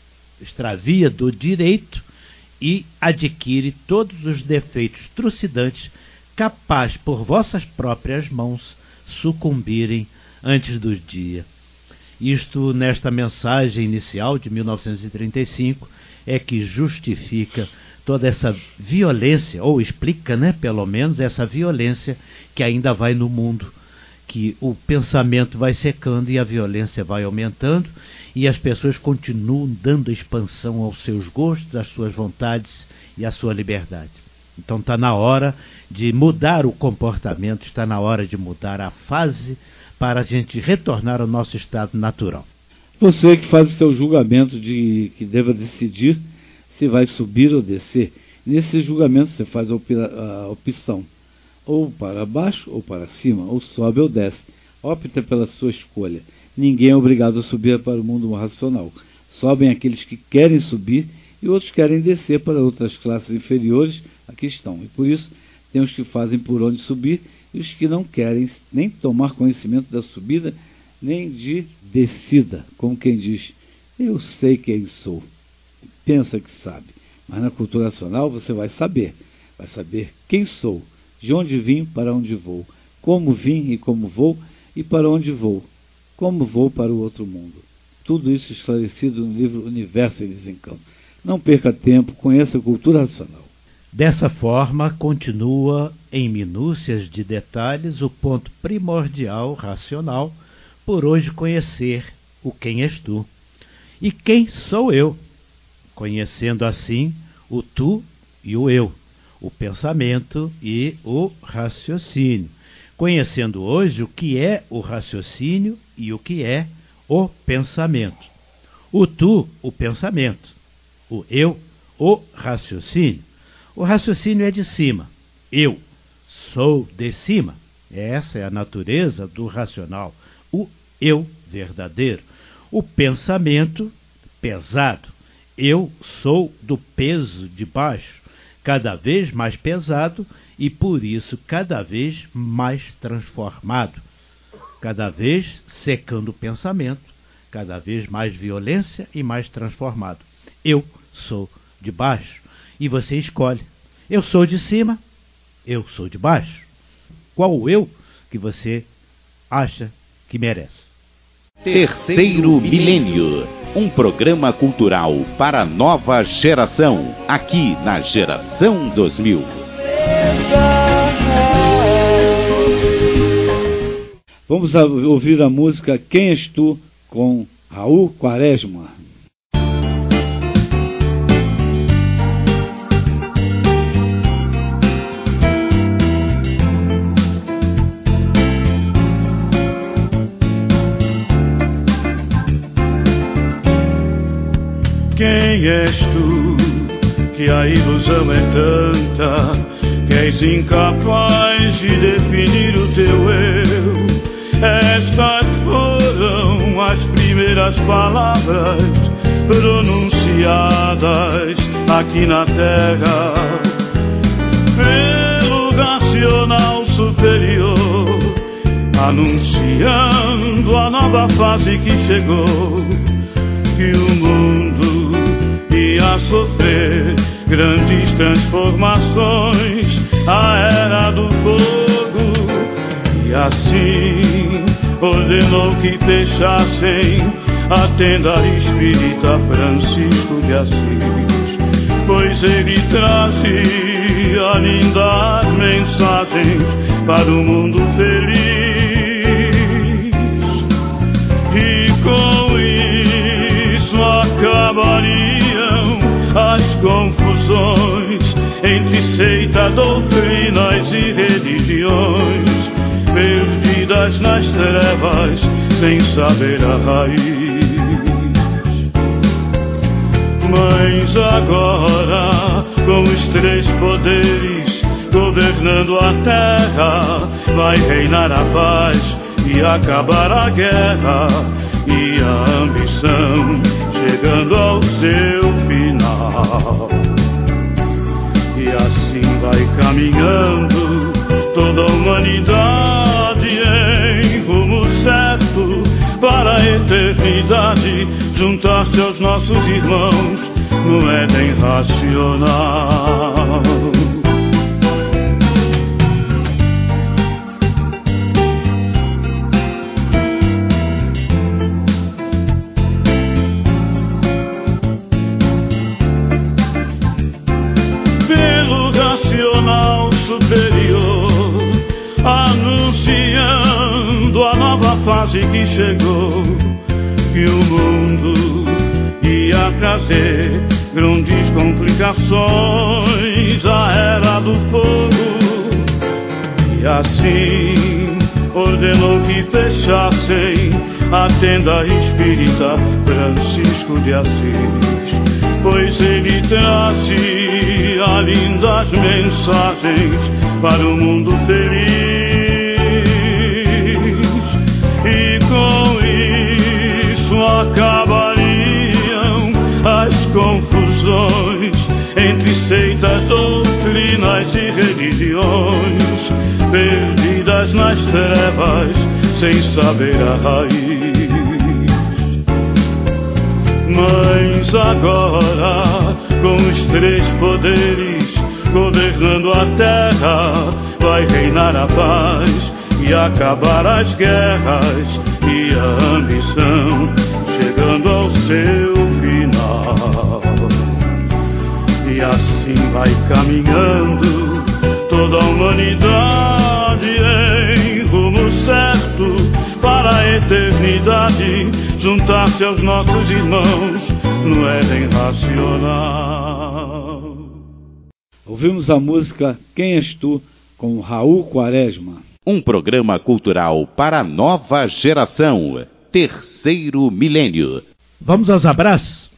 extravia do direito e adquire todos os defeitos trucidantes, capaz por vossas próprias mãos sucumbirem antes do dia. Isto, nesta mensagem inicial de mil novecentos e trinta e cinco, é que justifica toda essa violência, ou explica, né, pelo menos, essa violência que ainda vai no mundo, que o pensamento vai secando e a violência vai aumentando, e as pessoas continuam dando expansão aos seus gostos, às suas vontades e à sua liberdade. Então está na hora de mudar o comportamento, está na hora de mudar a fase para a gente retornar ao nosso estado natural. Você que faz o seu julgamento de que deva decidir se vai subir ou descer, nesse julgamento você faz a, op a opção, ou para baixo ou para cima, ou sobe ou desce. Opta pela sua escolha. Ninguém é obrigado a subir para o mundo racional. Sobem aqueles que querem subir e outros querem descer para outras classes inferiores. Aqui estão. E por isso tem os que fazem por onde subir e os que não querem nem tomar conhecimento da subida, nem de descida, como quem diz, eu sei quem sou. Pensa que sabe. Mas na cultura racional você vai saber. Vai saber quem sou, de onde vim, para onde vou, como vim e como vou, e para onde vou, como vou para o outro mundo. Tudo isso esclarecido no livro Universo em Desencanto. Não perca tempo, conheça a cultura racional. Dessa forma, continua em minúcias de detalhes o ponto primordial racional, por hoje conhecer o quem és tu. E quem sou eu? Conhecendo assim o tu e o eu, o pensamento e o raciocínio. Conhecendo hoje o que é o raciocínio e o que é o pensamento. O tu, o pensamento. O eu, o raciocínio. O raciocínio é de cima. Eu sou de cima. Essa é a natureza do racional. O eu verdadeiro. O pensamento pesado. Eu sou do peso de baixo, cada vez mais pesado e por isso cada vez mais transformado. Cada vez secando o pensamento, cada vez mais violência e mais transformado. Eu sou de baixo. E você escolhe. Eu sou de cima, eu sou de baixo. Qual o eu que você acha que merece? Terceiro Milênio, um programa cultural para a nova geração, aqui na Geração dois mil. Vamos ouvir a música Quem És Tu, com Raul Quaresma. Quem és tu, que a ilusão é tanta, que és incapaz de definir o teu eu? Estas foram as primeiras palavras pronunciadas aqui na Terra pelo racional superior, anunciando a nova fase que chegou, que o mundo ia sofrer grandes transformações, a era do fogo, e assim ordenou que fechassem a tenda espírita Francisco de Assis, pois ele trazia lindas mensagens para o mundo feliz. E com isso acabariam as confusões entre seitas, doutrinas e religiões, perdidas nas trevas sem saber a raiz. Mas agora, com os três poderes governando a terra, vai reinar a paz e acabar a guerra, e a ambição chegando ao seu final. E assim vai caminhando toda a humanidade em rumo certo para a eternidade, juntar-se aos nossos irmãos no Éden racional. Pelo racional superior, anunciando a nova fase que chegou, que o mundo ia trazer grandes complicações, a era do fogo. E assim ordenou que fechassem a tenda espírita Francisco de Assis, pois ele trazia lindas mensagens para o mundo feliz. E com isso acabariam as confusões entre seitas, doutrinas e religiões, perdidas nas trevas sem saber a raiz. Mas agora, com os três poderes governando a terra, vai reinar a paz e acabar as guerras, e a ambição chegando ao seu final. E assim vai caminhando toda a humanidade em rumo certo para a eternidade, juntar-se aos nossos irmãos no Éden racional. Ouvimos a música Quem És Tu, com Raul Quaresma. Um programa cultural para a nova geração. Terceiro milênio. Vamos aos abraços?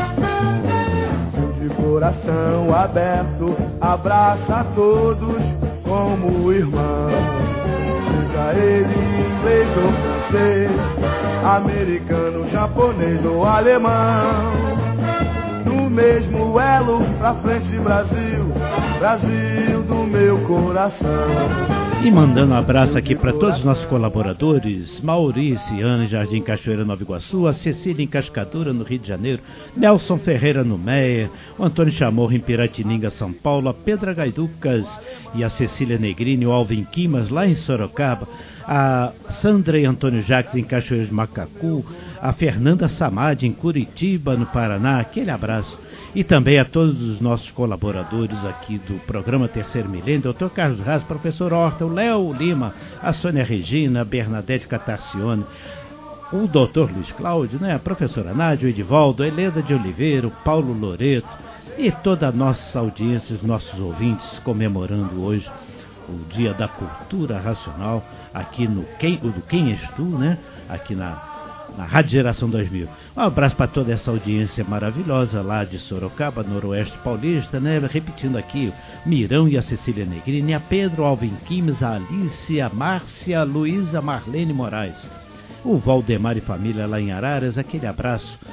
De coração aberto, abraça a todos como irmão. Seja ele inglês ou francês, americano, japonês ou alemão. No mesmo elo, pra frente Brasil, Brasil do meu coração. E mandando um abraço aqui para todos os nossos colaboradores: Maurício e Ana, em Jardim Cachoeira, Nova Iguaçu, a Cecília em Cascadura, no Rio de Janeiro, Nelson Ferreira no Meia, o Antônio Chamorro em Piratininga, São Paulo, a Pedra Gaiducas e a Cecília Negrini, o Alvin Quimas, lá em Sorocaba, a Sandra e Antônio Jacques em Cachoeira de Macacu, a Fernanda Samad em Curitiba, no Paraná, aquele abraço. E também a todos os nossos colaboradores aqui do programa Terceiro Milênio, doutor Carlos Raz, professor Horta, o Léo Lima, a Sônia Regina, a Bernadette Catarcione, o doutor Luiz Cláudio, né, a professora Nádia, o Edivaldo, a Helena de Oliveira, o Paulo Loreto e toda a nossa audiência, os nossos ouvintes, comemorando hoje o Dia da Cultura Racional, aqui no Quem, do Quem És Tu, né, aqui na na Rádio Geração dois mil. Um abraço para toda essa audiência maravilhosa lá de Sorocaba, Noroeste Paulista, né? Repetindo aqui, Mirão e a Cecília Negrini, a Pedro, Alvin Quimes, a Alice, a Márcia, a Luísa, Marlene Moraes, o Valdemar e família lá em Araras, aquele abraço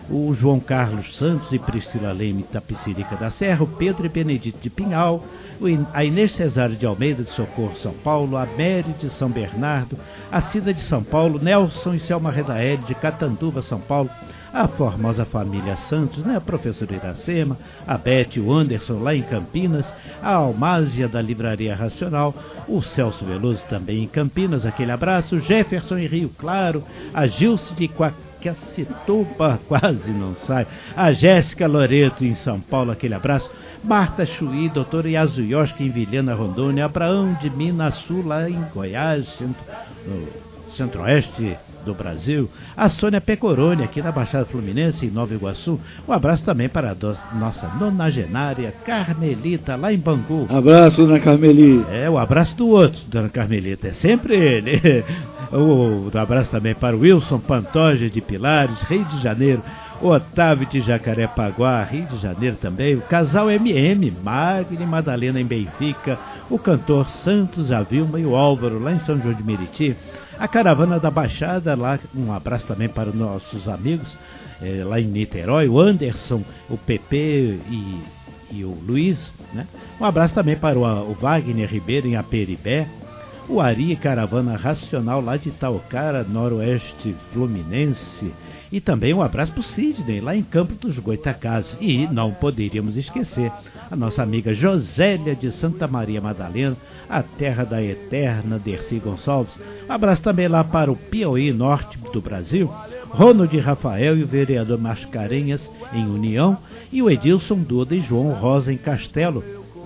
o João Carlos Santos e Priscila Leme de Tapicirica da Serra, o Pedro e Benedito de Pinhal, a Inês Cesário de Almeida de Socorro, São Paulo, a Mary de São Bernardo, a Cida de São Paulo, Nelson e Selma Redaeli de Catanduva, São Paulo, a formosa família Santos, né? A professora Iracema, a Beth e o Anderson lá em Campinas, a Almásia da Livraria Racional, o Celso Veloso também em Campinas, aquele abraço, Jefferson em Rio Claro, a Gilce de Quacacituba, quase não sai, a Jéssica Loreto em São Paulo, aquele abraço, Marta Chuí, doutora Yazuyoshi em Vilhena, Rondônia, Abraão de Minas Sul, lá em Goiás, centro, no centro-oeste do Brasil, a Sônia Pecoroni, aqui na Baixada Fluminense, em Nova Iguaçu, um abraço também para a do, nossa nonagenária Carmelita, lá em Bangu. Abraço, dona Carmelita. É, o abraço do outro, dona Carmelita, é sempre ele. O, o abraço também para o Wilson Pantoja de Pilares, Rio de Janeiro, o Otávio de Jacarepaguá, Rio de Janeiro também, o casal M M, Magna e Madalena em Benfica, o cantor Santos, a Vilma e o Álvaro, lá em São João de Meriti, a caravana da Baixada, lá, um abraço também para os nossos amigos, é, lá em Niterói, o Anderson, o Pepe e, e o Luiz, né? Um abraço também para o, o Wagner Ribeiro em Aperibé, o Ari, caravana racional lá de Itaucara, noroeste fluminense, e também um abraço para o Sidney, lá em Campo dos Goitacazes. E não poderíamos esquecer a nossa amiga Josélia de Santa Maria Madalena, a terra da eterna Dercy Gonçalves. Um abraço também lá para o Piauí, norte do Brasil, Ronald Rafael e o vereador Mascarenhas em União, e o Edilson Duda e João Rosa em Castelo.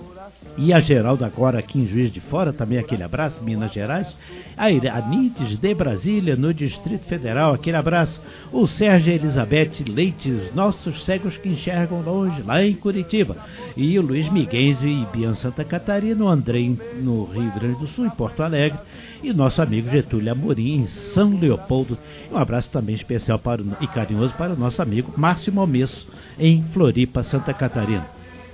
E a Geralda agora aqui em Juiz de Fora, também aquele abraço, Minas Gerais. A Anides de Brasília, no Distrito Federal, aquele abraço. O Sérgio Elizabeth Leites, nossos cegos que enxergam longe, lá em Curitiba. E o Luiz Miguenzi e Bian Santa Catarina, o André no Rio Grande do Sul, em Porto Alegre. E nosso amigo Getúlio Amorim, em São Leopoldo. Um abraço também especial para o, e carinhoso para o nosso amigo Márcio Momesso, em Floripa, Santa Catarina.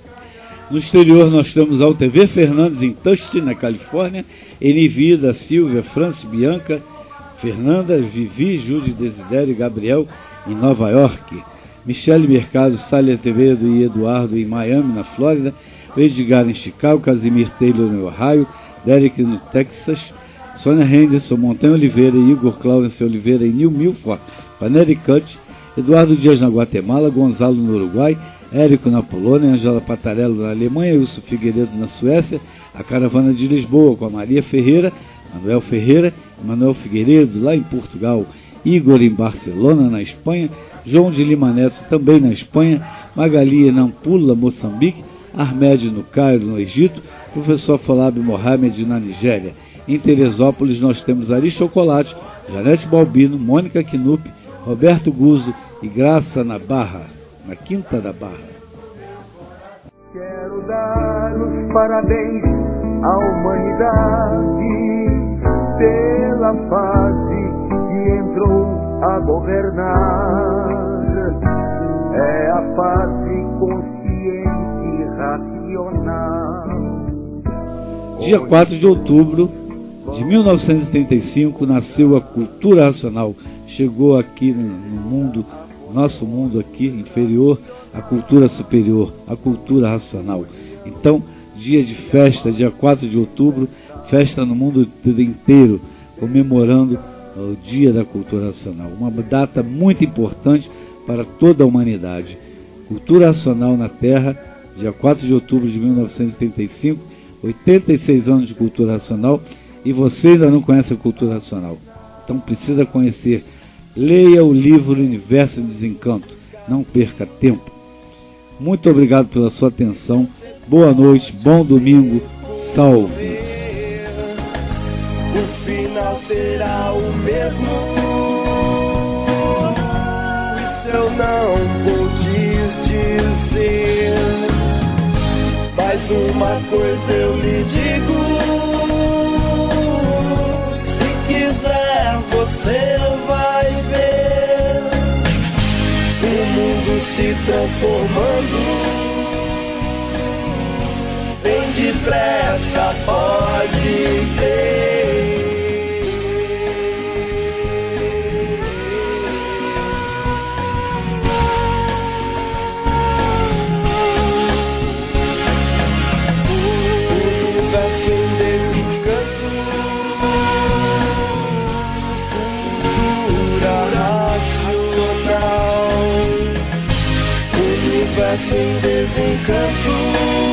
No exterior nós temos a U T V Fernandes em Tustin, na Califórnia, Enivi da Silvia, Francis, Bianca, Fernanda, Vivi, Júlio, Desidério e Gabriel em Nova York, Michele Mercado, Sália Azevedo e Eduardo em Miami, na Flórida, Edgar em Chicago, Casimir Taylor no Ohio, Derek no Texas, Sônia Henderson, Montanha Oliveira e Igor Claudio Oliveira em New Milford, Connecticut, Eduardo Dias na Guatemala, Gonzalo no Uruguai, Érico na Polônia, Angela Patarello na Alemanha, Wilson Figueiredo na Suécia, a caravana de Lisboa com a Maria Ferreira, Manuel Ferreira, Manuel Figueiredo lá em Portugal, Igor em Barcelona, na Espanha, João de Lima Neto também na Espanha, Magali em Nampula, Moçambique, Armédio no Cairo, no Egito, professor Folabi Mohamed na Nigéria. Em Teresópolis nós temos Ari Chocolate, Janete Balbino, Mônica Knupp, Roberto Guzzo e Graça na Barra, na Quinta da Barra. Quero dar os parabéns à humanidade pela fase que entrou a governar. É a fase consciente e racional. Dia quatro de outubro de mil novecentos e trinta e cinco nasceu a cultura racional. Chegou aqui no mundo, nosso mundo aqui inferior, a cultura superior, a cultura racional. Então, dia de festa, dia quatro de outubro, festa no mundo inteiro, comemorando o Dia da Cultura Racional. Uma data muito importante para toda a humanidade. Cultura Racional na Terra, dia quatro de outubro de mil novecentos e trinta e cinco, oitenta e seis anos de cultura racional, e você ainda não conhece a cultura racional. Então precisa conhecer. Leia o livro Universo em Desencanto. Não perca tempo. Muito obrigado pela sua atenção. Boa noite, bom domingo. Salve. O final será o mesmo. Isso eu não pude dizer. Mas uma coisa eu lhe digo: se quiser você vai ver o mundo se transformando. Bem depressa, pode crer. universo em desencanto.